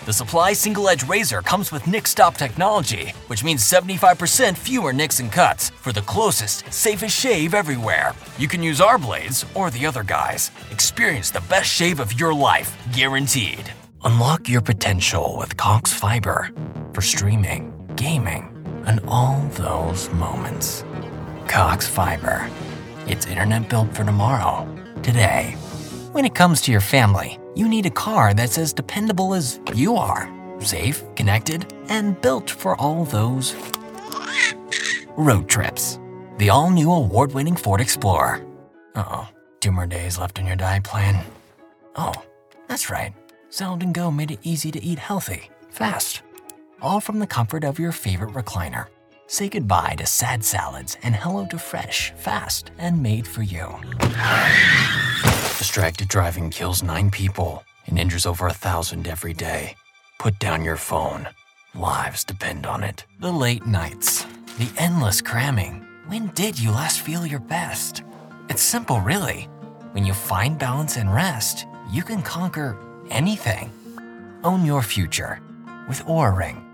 The Supply Single-Edge Razor comes with Nick Stop technology, which means 75% fewer nicks and cuts for the closest, safest shave everywhere. You can use our blades or the other guys. Experience the best shave of your life, guaranteed. Unlock your potential with Cox Fiber for streaming, gaming, and all those moments. Cox Fiber. It's internet built for tomorrow, today. When it comes to your family, you need a car that's as dependable as you are. Safe, connected, and built for all those road trips. The all-new award-winning Ford Explorer. Uh-oh, 2 more days left on your diet plan. Oh, that's right. Salad & Go made it easy to eat healthy, fast. All from the comfort of your favorite recliner. Say goodbye to sad salads and hello to fresh, fast, and made for you. Distracted driving kills 9 people and injures over 1,000 every day. Put down your phone. Lives depend on it. The late nights, the endless cramming. When did you last feel your best? It's simple, really. When you find balance and rest, you can conquer anything. Own your future with Oura Ring.